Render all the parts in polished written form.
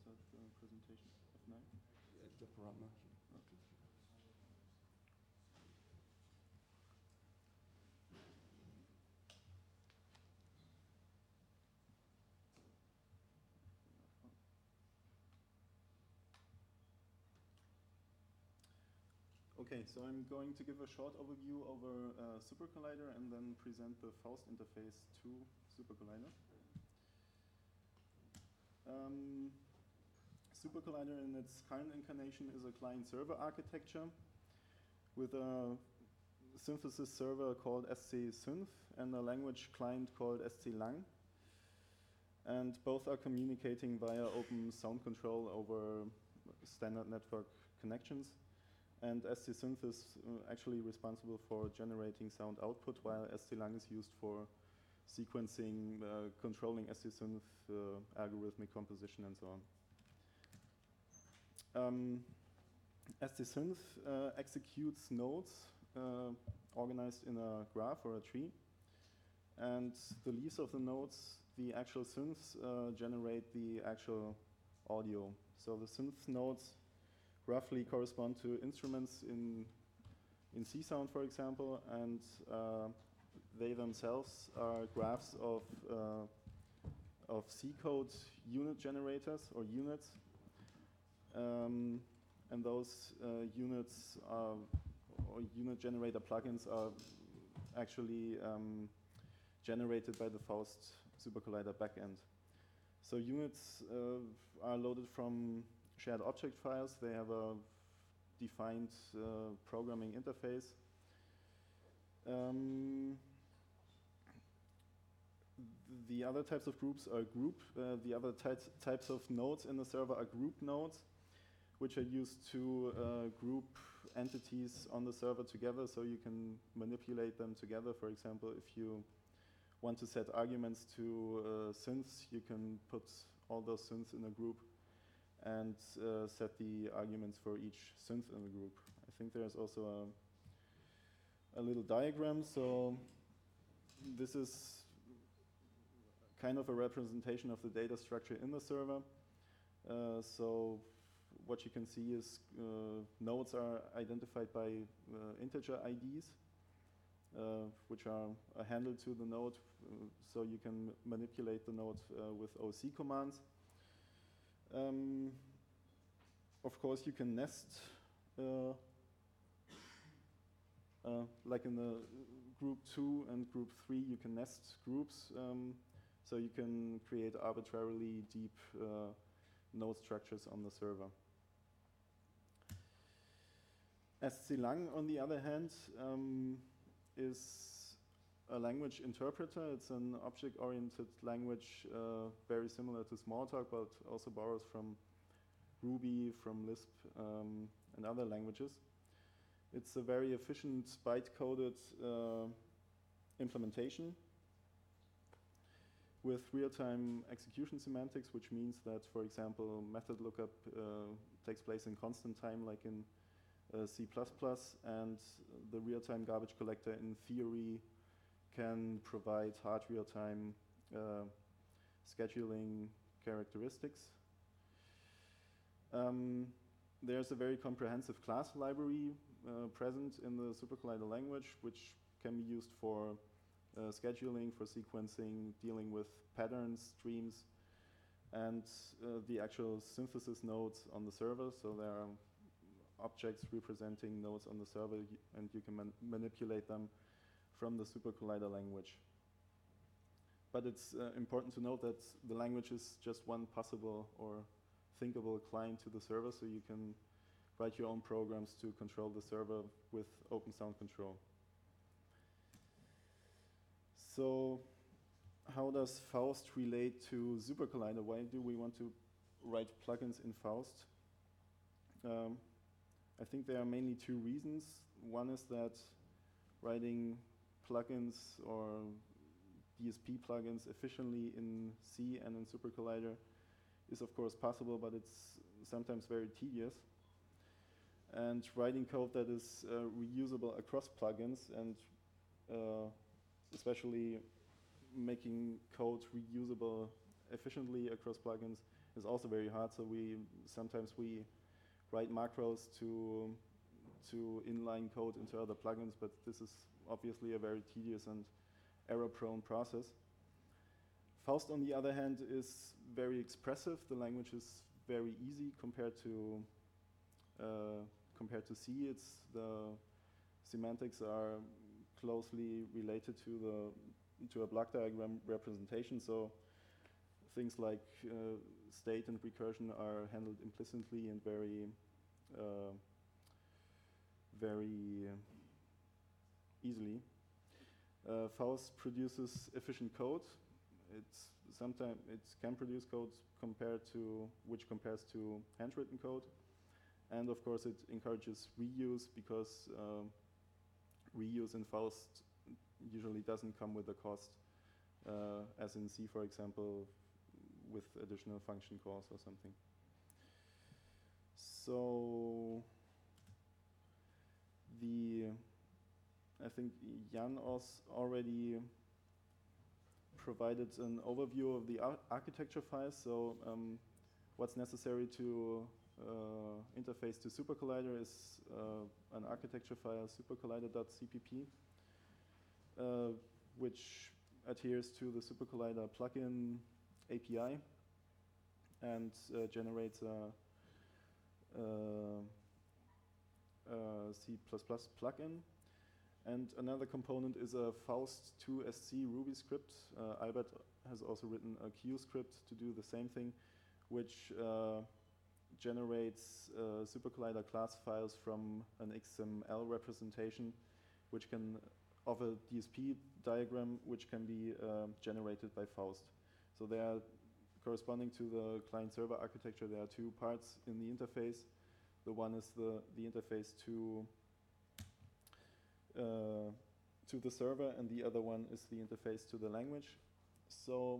start the presentation? F9? The parameter. Okay. Okay, so I'm going to give a short overview over SuperCollider and then present the Faust interface to SuperCollider. SuperCollider in its current incarnation is a client-server architecture with a synthesis server called SC-Synth and a language client called SC-Lang. And both are communicating via open sound control over standard network connections. And SC-Synth is actually responsible for generating sound output, while SC-Lang is used for sequencing, controlling SC-Synth, algorithmic composition, and so on. SC-Synth executes nodes organized in a graph or a tree. And the leaves of the nodes, the actual synths, generate the actual audio. So the synth nodes roughly correspond to instruments in C-Sound, for example, and they themselves are graphs of C-code unit generators or units. And those units or unit generator plugins are actually generated by the Faust SuperCollider backend. So units are loaded from shared object files. They have a defined programming interface. The other types of groups are the other types of nodes in the server are group nodes, which are used to group entities on the server together so you can manipulate them together. For example, if you want to set arguments to synths, you can put all those synths in a group and set the arguments for each synth in the group. I think there's also a little diagram. So this is kind of a representation of the data structure in the server. So what you can see is nodes are identified by integer IDs, which are a handle to the node, so you can manipulate the node with OC commands. Of course, you can nest, like in the group 2 and group 3, you can nest groups, so you can create arbitrarily deep node structures on the server. SC-Lang, on the other hand, is a language interpreter. It's an object-oriented language, very similar to Smalltalk, but also borrows from Ruby, from Lisp, and other languages. It's a very efficient byte-coded implementation with real-time execution semantics, which means that, for example, method lookup takes place in constant time, like in C++, and the real-time garbage collector, in theory, can provide hard real-time scheduling characteristics. There's a very comprehensive class library present in the SuperCollider language, which can be used for scheduling, for sequencing, dealing with patterns, streams, and the actual synthesis nodes on the server. So there are objects representing nodes on the server, and you can manipulate them from the SuperCollider language. But it's important to note that the language is just one possible or thinkable client to the server, so you can write your own programs to control the server with open sound control. So how does Faust relate to SuperCollider? Why do we want to write plugins in Faust? I think there are mainly two reasons. One is that writing plugins or DSP plugins efficiently in C and in SuperCollider is of course possible, but it's sometimes very tedious. And writing code that is reusable across plugins, and especially making code reusable efficiently across plugins, is also very hard. So sometimes we write macros to inline code into other plugins, but this is obviously a very tedious and error-prone process. Faust, on the other hand, is very expressive. The language is very easy compared to C. The semantics are closely related to a block diagram representation. So things like state and recursion are handled implicitly and very easily. Faust produces efficient code. Sometimes it can produce code which compares to handwritten code, and of course it encourages reuse because reuse in Faust usually doesn't come with a cost, as in C, for example, with additional function calls or something. So I think Jan already provided an overview of the architecture files. So what's necessary to interface to SuperCollider is an architecture file, supercollider.cpp, which adheres to the SuperCollider plugin API and generates a C++ plugin. And another component is a Faust2SC Ruby script. Albert has also written a Q script to do the same thing, which generates SuperCollider class files from an XML representation, which can of a DSP diagram, which can be generated by Faust. So they are corresponding to the client-server architecture. There are two parts in the interface. The one is the interface to the server, and the other one is the interface to the language. So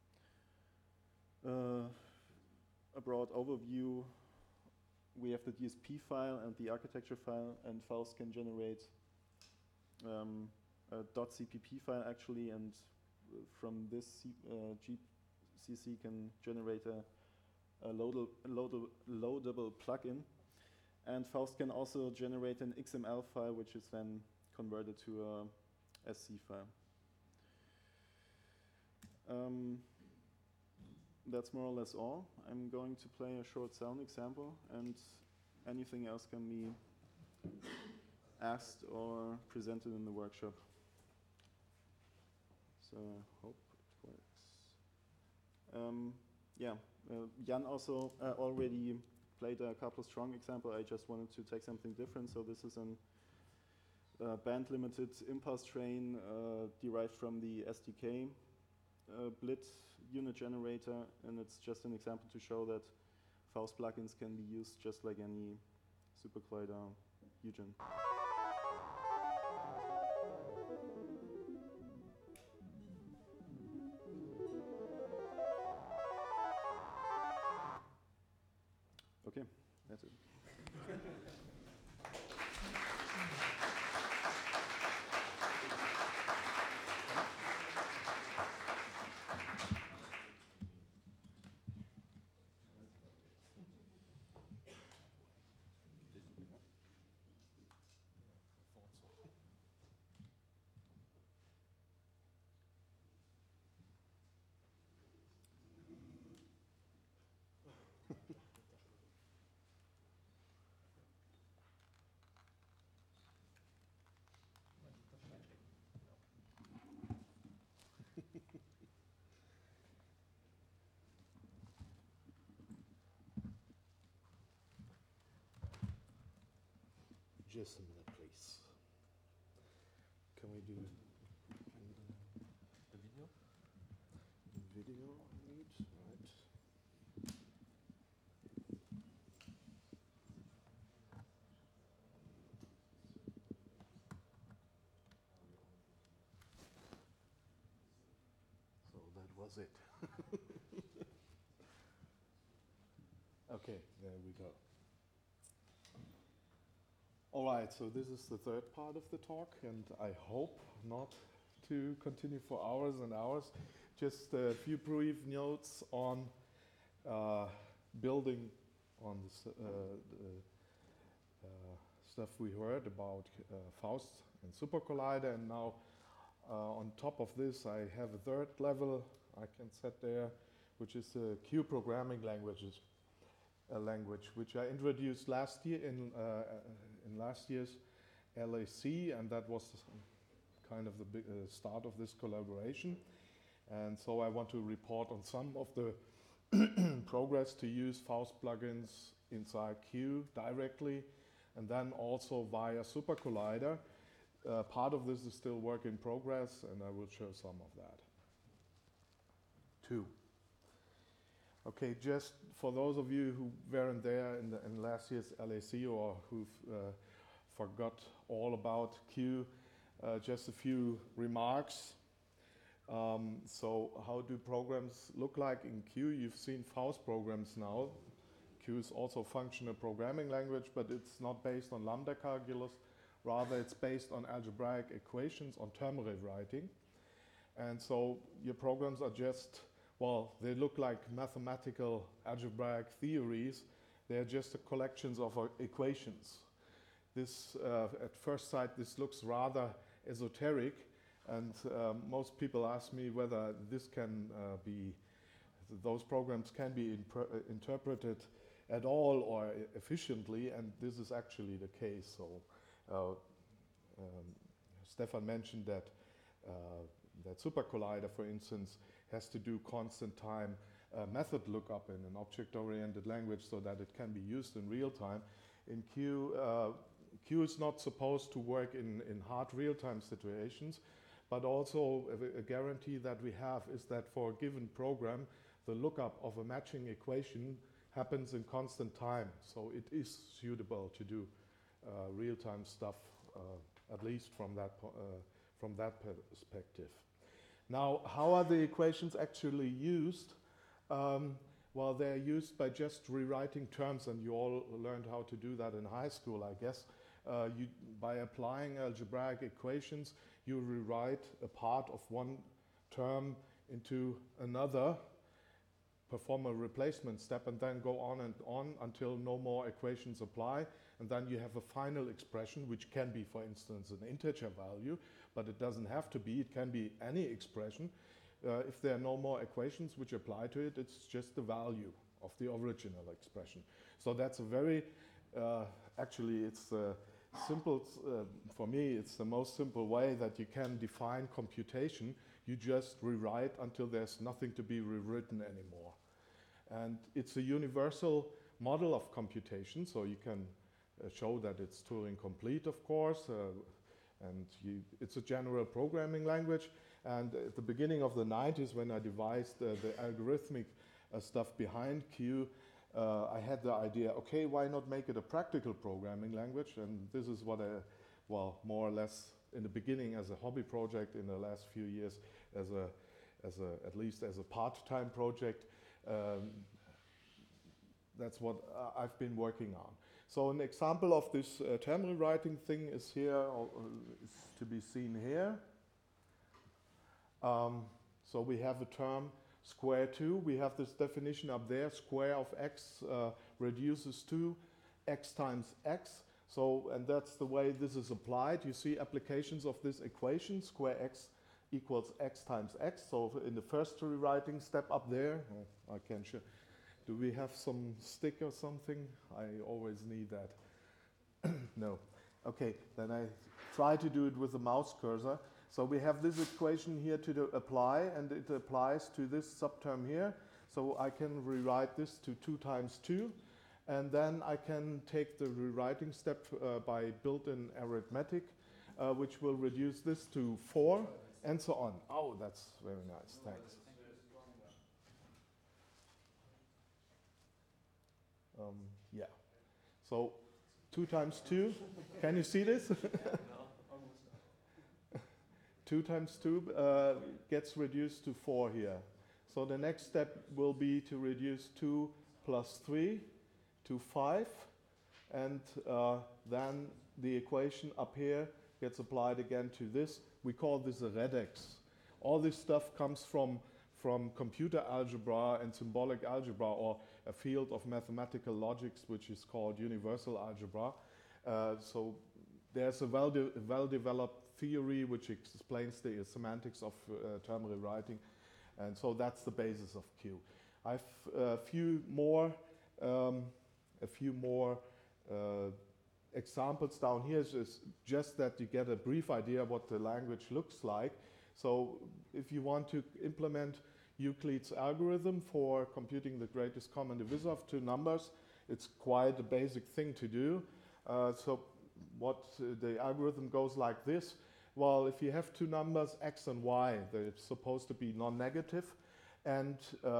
a broad overview, we have the DSP file and the architecture file, and Faust can generate a .cpp file actually, and from this GCC can generate a loadable plugin. And Faust can also generate an XML file, which is then converted to a SC file. That's more or less all. I'm going to play a short sound example, and anything else can be asked or presented in the workshop. So I hope it works. Jan also already played a couple strong example. I just wanted to take something different. So this is a band-limited impulse train derived from the SDK Blit unit generator, and it's just an example to show that Faust plugins can be used just like any SuperCollider UGen. Okay, that's it. Just a minute, please. Can we do the video? The video need, right? So that was it. Okay, there we go. All right, so this is the third part of the talk, and I hope not to continue for hours and hours. Just a few brief notes on building on the stuff we heard about Faust and SuperCollider, and now on top of this I have a third level I can set there, which is the Q programming language, which I introduced last year in last year's LAC, and that was kind of the big start of this collaboration. And so I want to report on some of the progress to use Faust plugins inside Q directly, and then also via SuperCollider. Part of this is still work in progress, and I will show some of that too. Okay, just for those of you who weren't there in last year's LAC or who've forgot all about Q, just a few remarks. So how do programs look like in Q? You've seen Faust programs now. Q is also a functional programming language, but it's not based on lambda calculus. Rather, it's based on algebraic equations, on term rewriting. And so your programs are just, well, they look like mathematical algebraic theories. They're just collections of equations. This, at first sight, this looks rather esoteric, and most people ask me whether this can those programs can be interpreted at all or efficiently, and this is actually the case. So Stefan mentioned that that SuperCollider, for instance, has to do constant time method lookup in an object-oriented language so that it can be used in real time. In Q, Q is not supposed to work in hard real-time situations, but also a guarantee that we have is that for a given program, the lookup of a matching equation happens in constant time. So it is suitable to do real-time stuff, at least from that perspective. Now, how are the equations actually used? Well, they're used by just rewriting terms, and you all learned how to do that in high school, I guess. By applying algebraic equations, you rewrite a part of one term into another, perform a replacement step, and then go on and on until no more equations apply. And then you have a final expression, which can be, for instance, an integer value, but it doesn't have to be. It can be any expression. If there are no more equations which apply to it, it's just the value of the original expression. So that's a very, actually it's simple, for me it's the most simple way that you can define computation. You just rewrite until there's nothing to be rewritten anymore. And it's a universal model of computation, so you can show that it's Turing complete, of course, and it's a general programming language. And at the beginning of the 90s, when I devised the algorithmic stuff behind Q, I had the idea, okay, why not make it a practical programming language? And this is what I, well, more or less in the beginning as a hobby project, in the last few years at least as a part-time project, that's what I've been working on. So an example of this term rewriting thing is here, is to be seen here. So we have a term square 2. We have this definition up there, square of x reduces to x times x. So, and that's the way this is applied. You see applications of this equation, square x equals x times x. So in the first rewriting step up there, I can show. Do we have some stick or something? I always need that. No. Okay, then I try to do it with the mouse cursor. So we have this equation here to apply, and it applies to this subterm here. So I can rewrite this to 2 times 2, and then I can take the rewriting step by built-in arithmetic, which will reduce this to 4, and so on. Oh, that's very nice, thanks. Yeah, so 2 times 2, can you see this? 2 times 2 gets reduced to 4 here. So the next step will be to reduce 2 plus 3 to 5, and then the equation up here gets applied again to this. We call this a regex. All this stuff comes from from computer algebra and symbolic algebra, or a field of mathematical logics which is called universal algebra. So there's a well-developed theory which explains the semantics of term rewriting, and so that's the basis of Q. I've a few more examples down here. Is just that you get a brief idea what the language looks like. So if you want to implement Euclid's algorithm for computing the greatest common divisor of two numbers, it's quite a basic thing to do. So what the algorithm goes like this. Well, if you have two numbers, x and y, they're supposed to be non-negative, and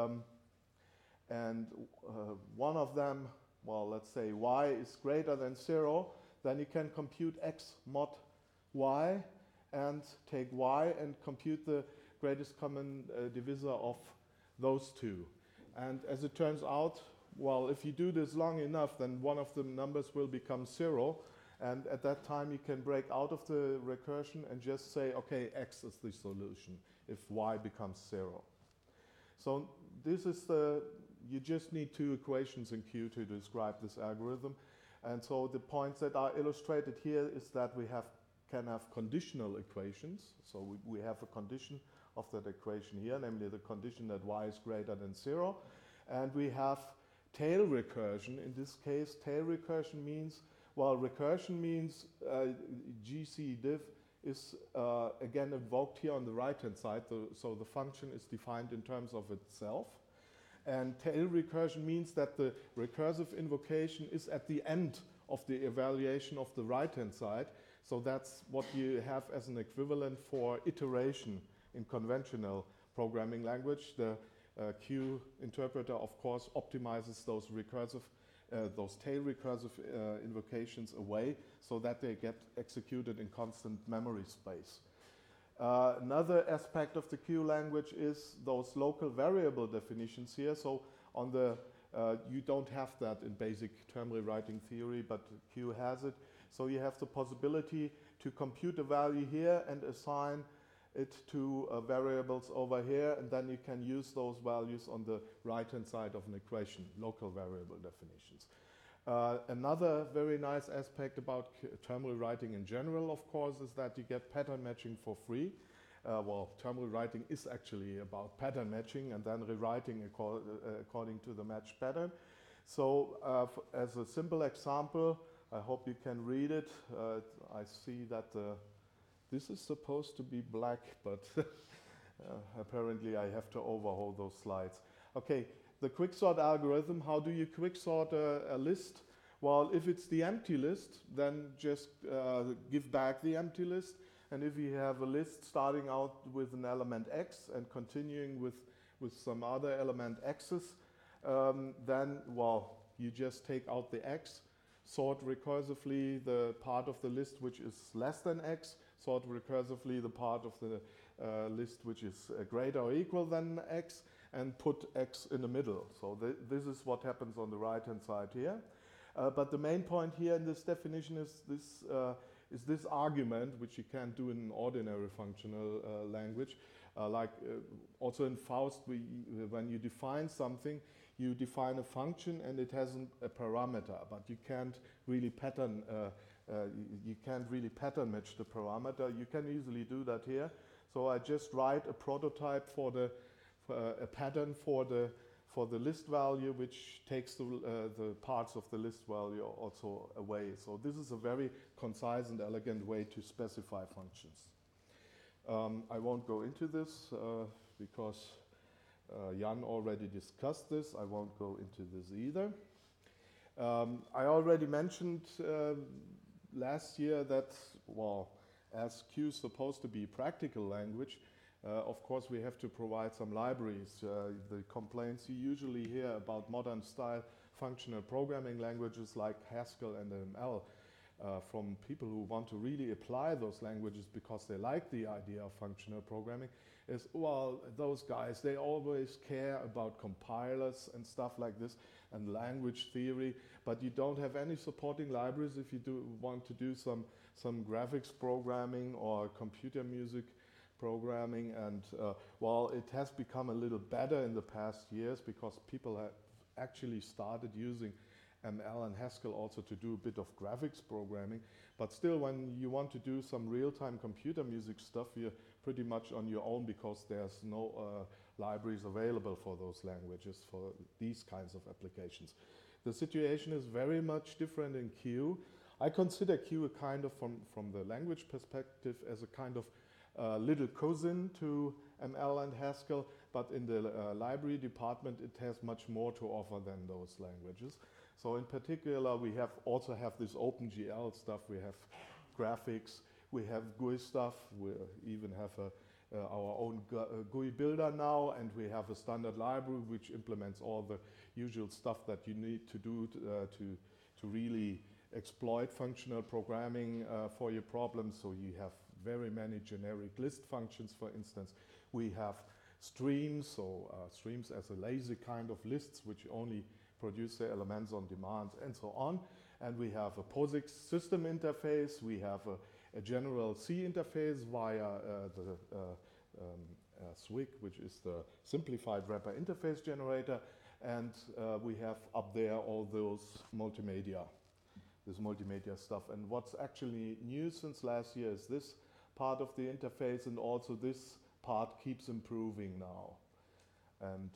one of them, well, let's say y is greater than 0, then you can compute x mod y and take y and compute the greatest common divisor of those two. And as it turns out, well, if you do this long enough, then one of the numbers will become 0. And at that time, you can break out of the recursion and just say, okay, x is the solution if y becomes 0. So this is you just need two equations in Q to describe this algorithm. And so the points that are illustrated here is that we can have conditional equations. So we have a condition of that equation here, namely the condition that y is greater than 0. And we have tail recursion. In this case, tail recursion means, well, recursion means GCdiff is again invoked here on the right-hand side. So the function is defined in terms of itself. And tail recursion means that the recursive invocation is at the end of the evaluation of the right-hand side. So that's what you have as an equivalent for iteration in conventional programming language. The Q interpreter, of course, optimizes those tail recursive invocations away so that they get executed in constant memory space. Another aspect of the Q language is those local variable definitions here. So on the you don't have that in basic term rewriting theory, but Q has it. So you have the possibility to compute a value here and assign it to variables over here, and then you can use those values on the right-hand side of an equation, local variable definitions. Another very nice aspect about term rewriting in general, of course, is that you get pattern matching for free. Well, term rewriting is actually about pattern matching and then rewriting according to the matched pattern. So as a simple example, I hope you can read it. I see that this is supposed to be black, but apparently I have to overhaul those slides. Okay, the quicksort algorithm, how do you quicksort a list? Well, if it's the empty list, then just give back the empty list. And if you have a list starting out with an element x and continuing with some other element x's, then, well, you just take out the x, sort recursively the part of the list which is less than x, sort recursively the part of the list which is greater or equal than x, and put x in the middle. So this is what happens on the right-hand side here. But the main point here in this definition is this argument, which you can't do in an ordinary functional language. Also in Faust, when you define something, you define a function and it has a parameter, but you can't really pattern match the parameter. You can easily do that here. So I just write a prototype for a pattern for the list value, which takes the parts of the list value also away. So this is a very concise and elegant way to specify functions. I won't go into this because Jan already discussed this. I won't go into this either. I already mentioned last year that, well, as Q is supposed to be a practical language, of course we have to provide some libraries. The complaints you usually hear about modern style functional programming languages like Haskell and ML from people who want to really apply those languages because they like the idea of functional programming is, well, those guys, they always care about compilers and stuff like this and language theory, but you don't have any supporting libraries if you want to do some graphics programming or computer music programming, and while it has become a little better in the past years because people have actually started using ML and Haskell also to do a bit of graphics programming, but still when you want to do some real-time computer music stuff, you're pretty much on your own because there's no libraries available for those languages for these kinds of applications. The situation is very much different in Q. I consider Q a kind of, from the language perspective, as a kind of little cousin to ML and Haskell, but in the library department it has much more to offer than those languages. So in particular we also have this OpenGL stuff, we have graphics, we have GUI stuff, we even have our own GUI builder now, and we have a standard library which implements all the usual stuff that you need to do to really exploit functional programming for your problems. So you have very many generic list functions, for instance. We have streams, so streams as a lazy kind of lists which only produce the elements on demand and so on. And we have a POSIX system interface, we have a general C interface via SWIG, which is the simplified wrapper interface generator, and we have up there all those this multimedia stuff. And what's actually new since last year is this part of the interface, and also this part keeps improving now. And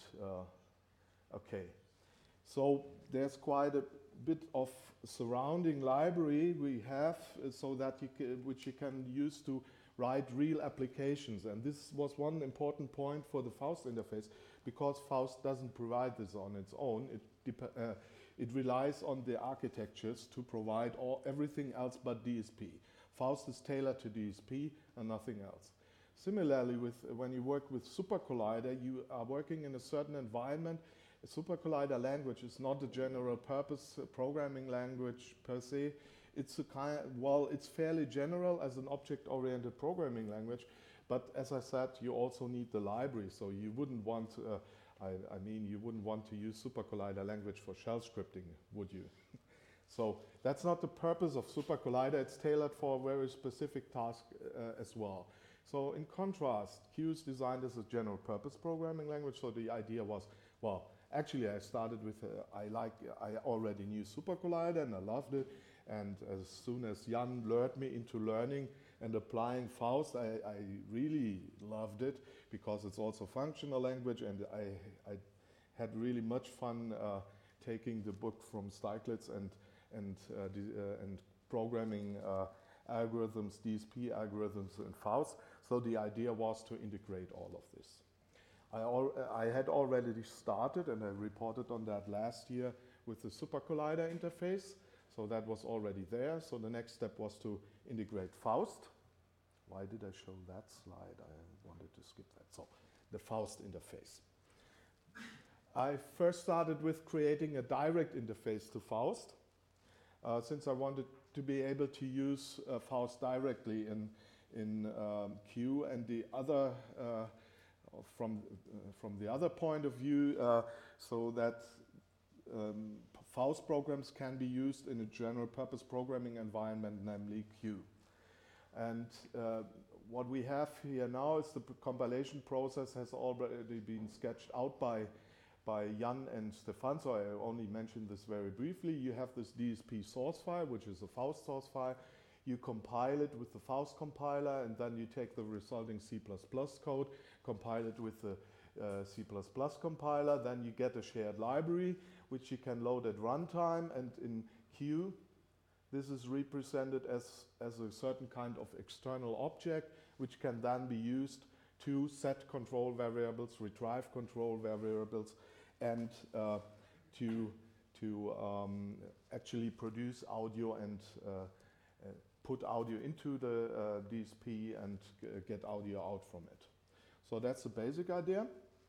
okay, so there's quite a bit of surrounding library we have, so that which you can use to write real applications. And this was one important point for the Faust interface, because Faust doesn't provide this on its own. It relies on the architectures to provide everything else but DSP. Faust is tailored to DSP and nothing else. Similarly, when you work with SuperCollider, you are working in a certain environment. A SuperCollider language is not a general purpose programming language per se. It's it's fairly general as an object-oriented programming language, but as I said, you also need the library. So you wouldn't want, you wouldn't want to use SuperCollider language for shell scripting, would you? So that's not the purpose of SuperCollider. It's tailored for a very specific task as well. So in contrast, Q is designed as a general purpose programming language. So the idea was, well, actually I started with, I already knew SuperCollider and I loved it. And as soon as Jan lured me into learning and applying Faust, I really loved it, because it's also functional language, and I had really much fun taking the book from Steiglitz and programming algorithms, DSP algorithms in Faust. So the idea was to integrate all of this. I had already started, and I reported on that last year, with the SuperCollider interface. So that was already there. So the next step was to integrate Faust. Why did I show that slide? I wanted to skip that. So the Faust interface. I first started with creating a direct interface to Faust, since I wanted to be able to use Faust directly in Q, and the other from the other point of view, so that Faust programs can be used in a general purpose programming environment, namely Q. And what we have here now is the compilation process has already been sketched out by Jan and Stefan, so I only mentioned this very briefly. You have this DSP source file, which is a Faust source file. You compile it with the Faust compiler, and then you take the resulting C++ code, compile it with the C++ compiler, then you get a shared library which you can load at runtime, and in Q this is represented as a certain kind of external object which can then be used to set control variables, retrieve control variables, and to actually produce audio and put audio into the DSP and get audio out from it. So that's the basic idea.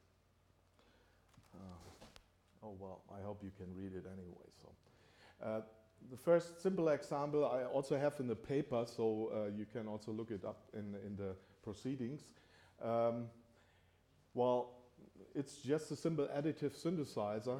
Oh well, I hope you can read it anyway. So the first simple example I also have in the paper, so you can also look it up in the proceedings. Well, it's just a simple additive synthesizer.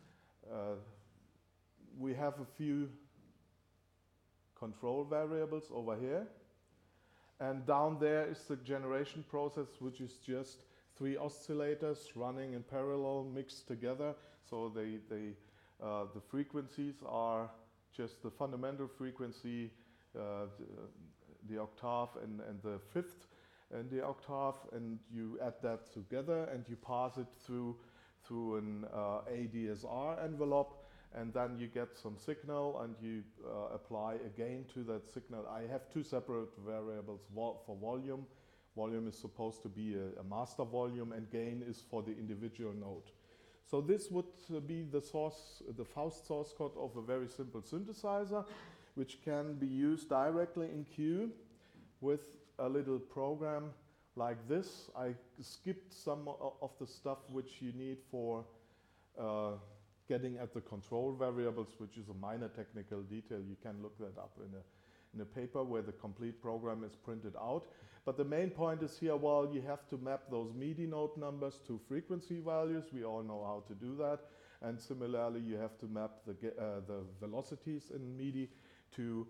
We have a few control variables over here, And down there is the generation process, which is just 3 oscillators running in parallel, mixed together. So the frequencies are just the fundamental frequency, the octave and the fifth and the octave, and you add that together and you pass it through an ADSR envelope, and then you get some signal and you apply a gain to that signal. I have 2 separate variables for volume. Volume is supposed to be a master volume, and gain is for the individual node. So this would be the Faust source code of a very simple synthesizer, which can be used directly in Q with a little program like this. I skipped some of the stuff which you need for getting at the control variables, which is a minor technical detail. You can look that up in a paper where the complete program is printed out. But the main point is here, well, you have to map those MIDI node numbers to frequency values. We all know how to do that. And similarly, you have to map the velocities in MIDI to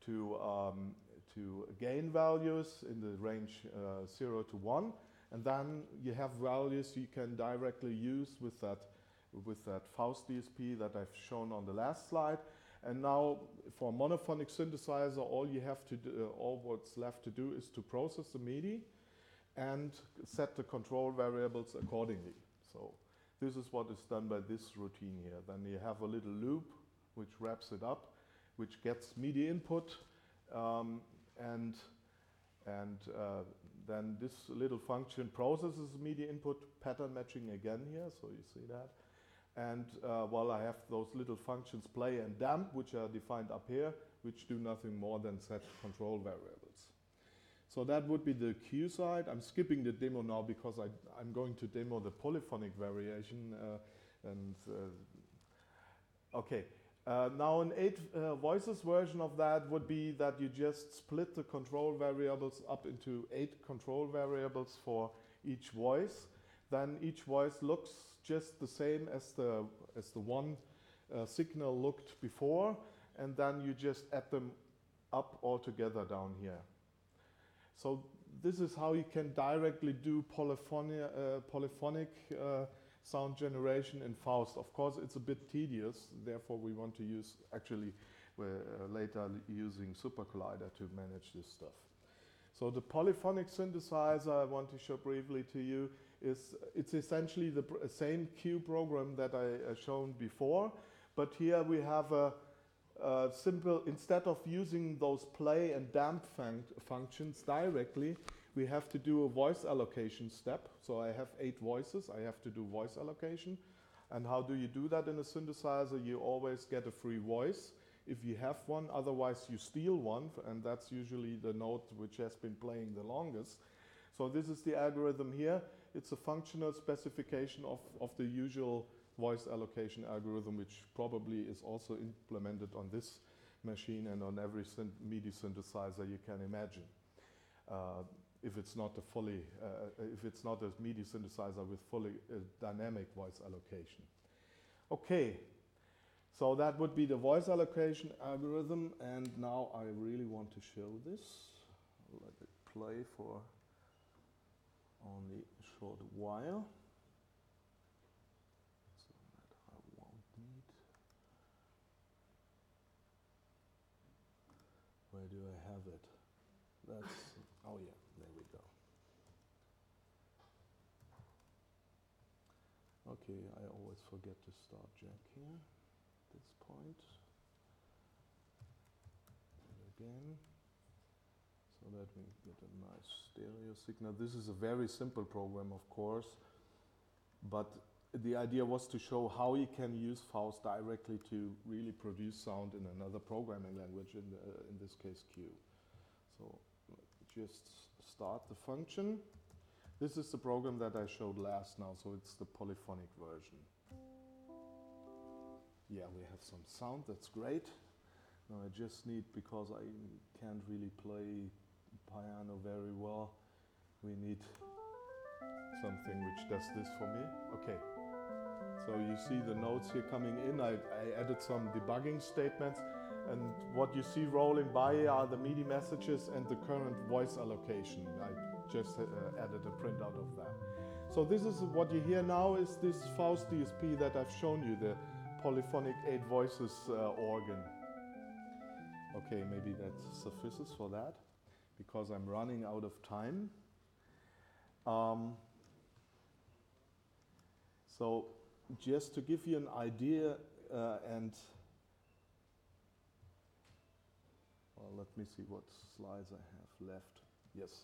gain values in the range 0 to 1. And then you have values you can directly use with that Faust DSP that I've shown on the last slide. And now for a monophonic synthesizer, all what's left to do is to process the MIDI and set the control variables accordingly. So this is what is done by this routine here. Then you have a little loop which wraps it up, which gets MIDI input, and then this little function processes MIDI input, pattern matching again here, so you see that. And while I have those little functions play and damp, which are defined up here, which do nothing more than set control variables. So that would be the Q side. I'm skipping the demo now because I'm going to demo the polyphonic variation. Okay. Now an 8 voices version of that would be that you just split the control variables up into 8 control variables for each voice. Then each voice looks just the same as the one signal looked before, and then you just add them up all together down here. So this is how you can directly do polyphonic sound generation in Faust. Of course, it's a bit tedious, therefore we want to use actually later using Super Collider to manage this stuff. So the polyphonic synthesizer I want to show briefly to you it's essentially the same Q program that I shown before, but here we have a simple, instead of using those play and damp functions directly, we have to do a voice allocation step. So I have 8 voices, I have to do voice allocation. And how do you do that in a synthesizer? You always get a free voice if you have one, otherwise you steal one, and that's usually the note which has been playing the longest. So this is the algorithm here. It's a functional specification of the usual voice allocation algorithm, which probably is also implemented on this machine and on every MIDI synthesizer you can imagine. If it's not a MIDI synthesizer with fully dynamic voice allocation. Okay, so that would be the voice allocation algorithm, and now I really want to show this. Let it play for only a short while. So that I won't need. Where do I have it? That's, oh yeah, there we go. Okay, I always forget to start jack here at this point. And again, so that we get a nice stereo signal. This is a very simple program, of course, but the idea was to show how you can use Faust directly to really produce sound in another programming language, in this case Q. So just start the function. This is the program that I showed last now, so it's the polyphonic version. Yeah, we have some sound, that's great. Now I just need, because I can't really play piano very well, we need something which does this for me. Okay, so you see the notes here coming in. I added some debugging statements, And what you see rolling by are the MIDI messages and the current voice allocation. I just added a printout of that. So this is what you hear now is this Faust DSP that I've shown you, the polyphonic 8 voices organ. Okay, maybe that suffices for that because I'm running out of time. So just to give you an idea well, let me see what slides I have left. Yes.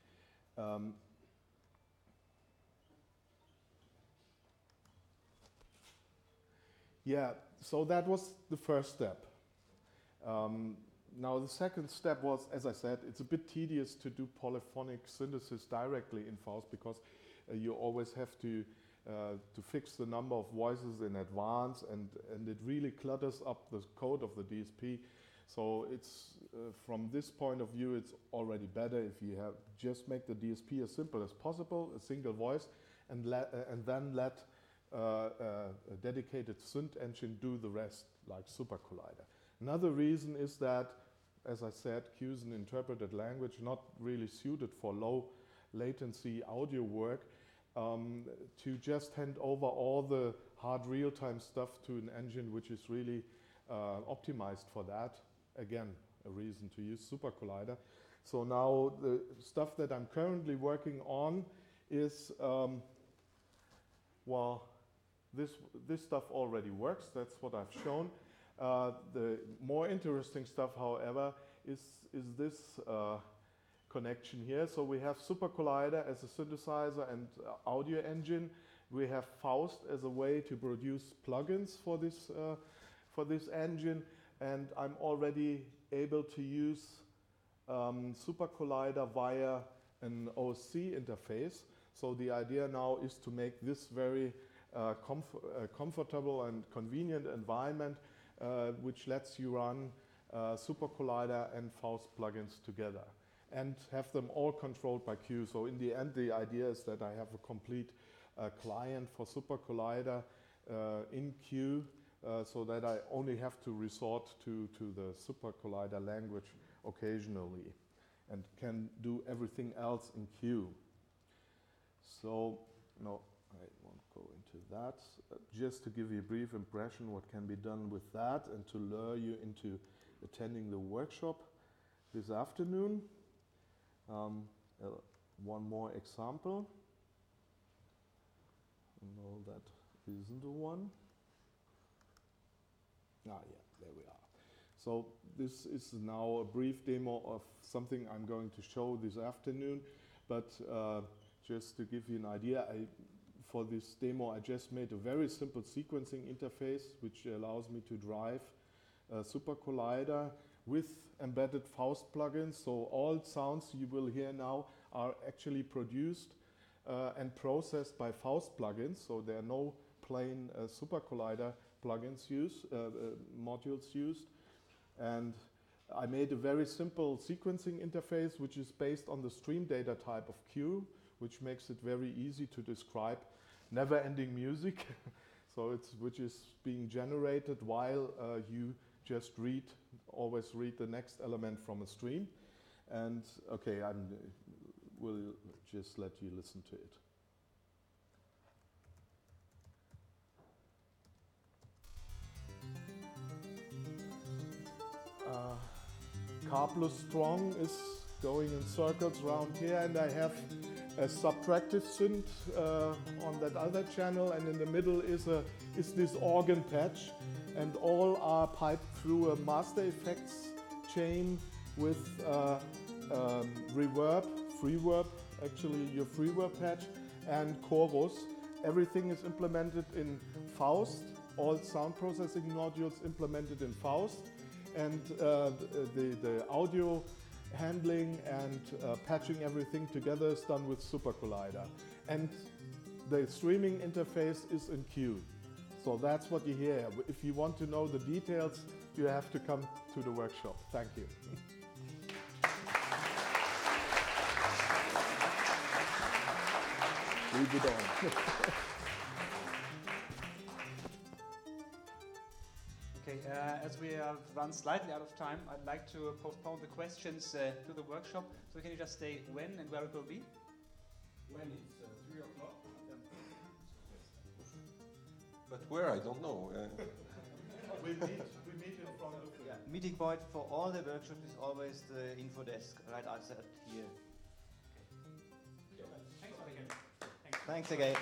Yeah, so that was the first step. Now the second step was, as I said, it's a bit tedious to do polyphonic synthesis directly in Faust because you always have to fix the number of voices in advance, and it really clutters up the code of the DSP. So it's from this point of view, it's already better if you have just make the DSP as simple as possible, a single voice, and then let a dedicated synth engine do the rest, like Super Collider. Another reason is that, as I said, Q is an interpreted language, not really suited for low latency audio work. To just hand over all the hard real-time stuff to an engine which is really optimized for that. Again, a reason to use Super Collider. So now the stuff that I'm currently working on is, well, this stuff already works. That's what I've shown. The more interesting stuff, however, is this connection here. So we have Super Collider as a synthesizer and audio engine. We have Faust as a way to produce plugins for this engine, and I'm already able to use Super Collider via an OSC interface. So the idea now is to make this very comfortable and convenient environment which lets you run Super Collider and Faust plugins together and have them all controlled by Q. So in the end, the idea is that I have a complete client for Super Collider in Q, so that I only have to resort to the Super Collider language occasionally and can do everything else in Q. So, no, I won't go into that. Just to give you a brief impression what can be done with that and to lure you into attending the workshop this afternoon. One more example. No, that isn't the one. Ah, yeah, there we are. So this is now a brief demo of something I'm going to show this afternoon, but just to give you an idea, for this demo I just made a very simple sequencing interface which allows me to drive Super Collider with embedded Faust plugins. So all sounds you will hear now are actually produced and processed by Faust plugins. So there are no plain Super Collider plugins modules used. And I made a very simple sequencing interface which is based on the stream data type of Q, which makes it very easy to describe never-ending music. So which is being generated while you just always read the next element from a stream. And okay, will just let you listen to it. Car plus strong is going in circles around here, and I have a subtractive synth on that other channel, and in the middle is this organ patch, and all are piped through a master effects chain with reverb, freeverb, actually your freeverb patch, and chorus. Everything is implemented in Faust, all sound processing modules implemented in Faust, and the audio handling and patching everything together is done with Super Collider. And the streaming interface is in Q. So that's what you hear. If you want to know the details, you have to come to the workshop. Thank you. Leave it on. Okay, As we have run slightly out of time, I'd like to postpone the questions to the workshop. So can you just say when and where it will be? When it's 3 o'clock. But where, I don't know. We meet in front of the Meeting point for all the workshops is always the info desk right outside here. Thanks again.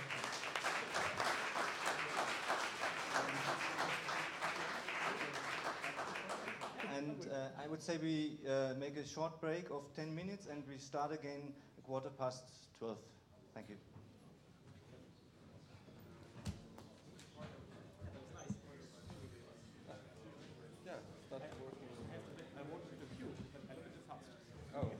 And I would say we make a short break of 10 minutes and we start again at 12:15. Thank you. Yeah, start working. I wanted to queue, but a little bit fast. Oh.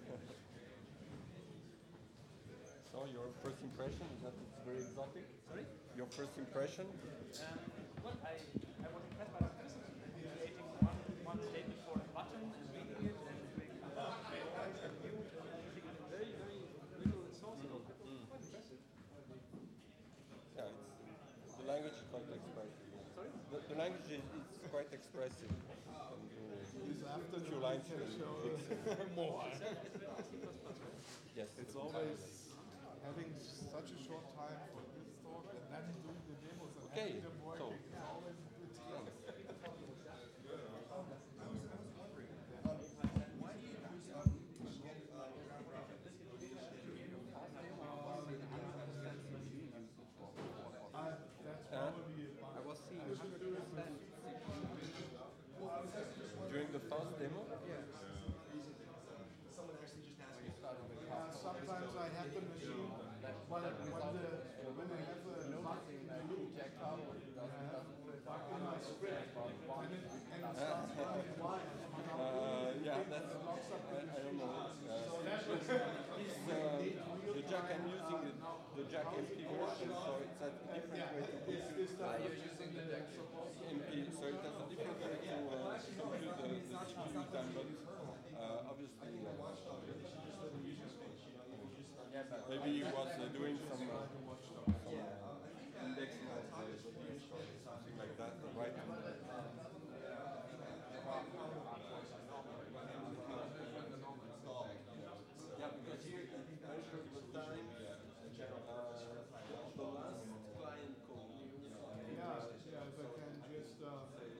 So your first impression is that it's very exotic? Sorry? Your first impression? Well, I was impressed by the simplicity. Creating one statement for a button and reading it and making a view and using it in very, very little source code. Quite impressive. Yeah, the language is quite expressive. Sorry? The language is quite expressive. This afternoon few lines we can will show fix it. more. Yes. It's always having such a short time for this talk and then doing the demos and Okay, having them working so- is always a good I was seeing 100% during the first demo. sometimes I have the machine when I have a button in the loop back in my script and it starts running why Yeah, that's I don't know. The jack I'm using the jack MP version, so it's a different way to compute. you're using the deck MP, so it has a different way to compute the CPU time, but obviously maybe he was doing some